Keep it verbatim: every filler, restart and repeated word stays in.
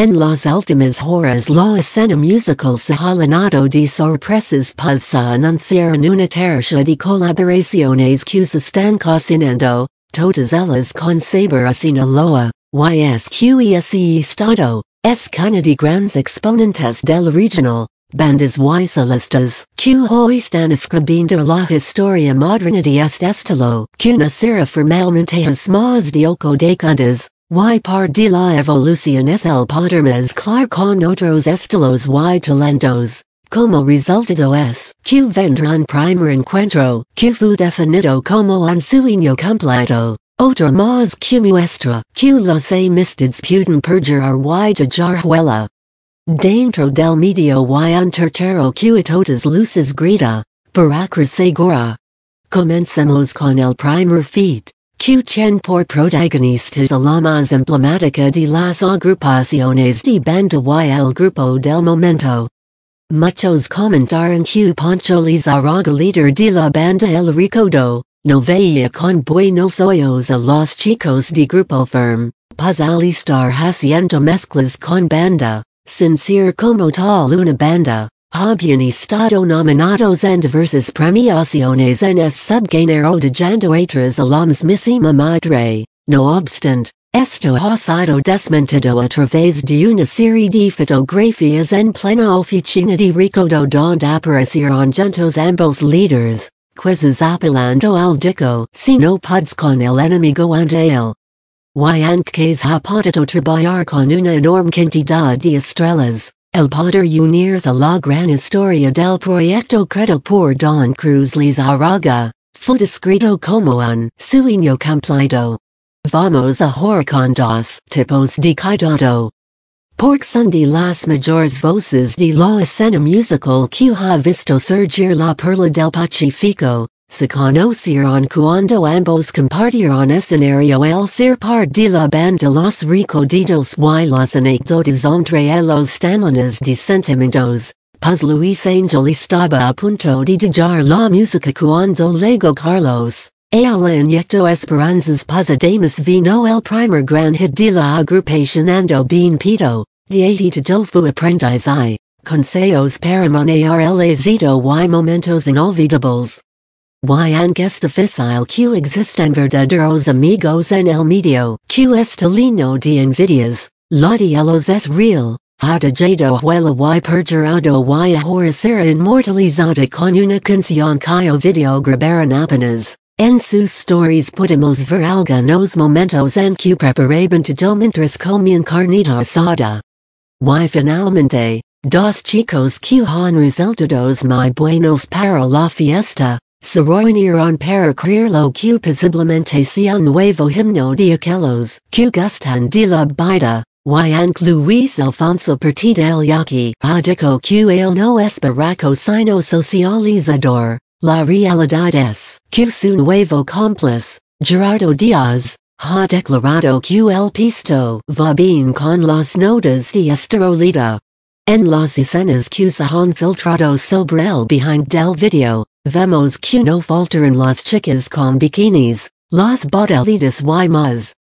En las últimas horas la escena musical se ha llenado de sorpresas para anunciar una tercia de colaboraciones que se están cocinando, todas ellas con sabor a Sinaloa, y ese estado, es cuna de grandes exponentes del regional, bandas y solistas, que hoy están escribiendo la historia moderna de este estilo, que nacerá formalmente hace más de ocho décadas. Y par de la evolución es el poder mezclar con otros estilos y talentos. Como resultado es, que vendrán primer encuentro, que fue definido como un sueño completo. Otra más que muestra, que las amistades pueden perdurar y llegar huella. Dentro del medio y un tercero que a todas luces grita, para segura. Comencemos con el primer feat. Que tiene por protagonistas a la más emblemática de las agrupaciones de banda y el grupo del momento. Muchos comentaron que Pancho Lizarraga, líder de la banda El Recodo, no veía con buenos ojos a los chicos de Grupo Firme, pues al estar haciendo mezclas con banda, sin ser como tal una banda. Habían estado nominados en diversas premiaciones en ese subgénero dejando atrás a la mismísima madre. No obstante, esto ha sido desmentido a través de una serie de fotografías en plena oficina de Recodo donde aparecieron juntos ambos líderes, quizás apelando al dicho, si no puedes con el enemigo ante él. Y aunque ha podido trabajar con una enorme cantidad de estrellas, el poder unirse a la gran historia del proyecto creado por Don Cruz Lizarraga, fue descrito como un sueño completo. Vamos ahora con dos tipos de cuidado. Porque son de las mayores voces de la escena musical que ha visto surgir la perla del Pacífico, se conocieron cuando ambos compartieron escenario el ser par de la banda Los Recoditos y las anécdotas entre ellos están llenas de sentimientos, pues Luis Angel estaba a punto de dejar la música cuando llegó Carlos. Él le inyectó esperanzas, pues además vino el primer gran hit de la agrupación Ando Bien Pedo, de atitude fue aprendizaje, consejos para manejar el éxito y momentos inolvidables. Y aunque es difícil que existan verdaderos amigos en el medio, que está lleno de envidias, la de ellos es real, ha dejado huella y perdurado y ahora será inmortalizada con una canción cuyo video grabaron apenas. En sus stories podemos ver algunos momentos en que preparaban todo mientras comían carnita asada. Y finalmente, dos chicos que han resultados muy buenos para la fiesta, se reunieron para crear lo que posiblemente sea un nuevo himno de aquellos que gustan de la vida, y aunque Luis Alfonso Partida el Yaqui ha dicho que él no es barraco sino socializador, la realidad es que su nuevo cómplice, Gerardo Díaz, ha declarado que el pisto va bien con las notas de esterolita. En las escenas que se han filtrado sobre el behind del video, vemos que no faltaron las chicas con bikinis, las botelitas y más.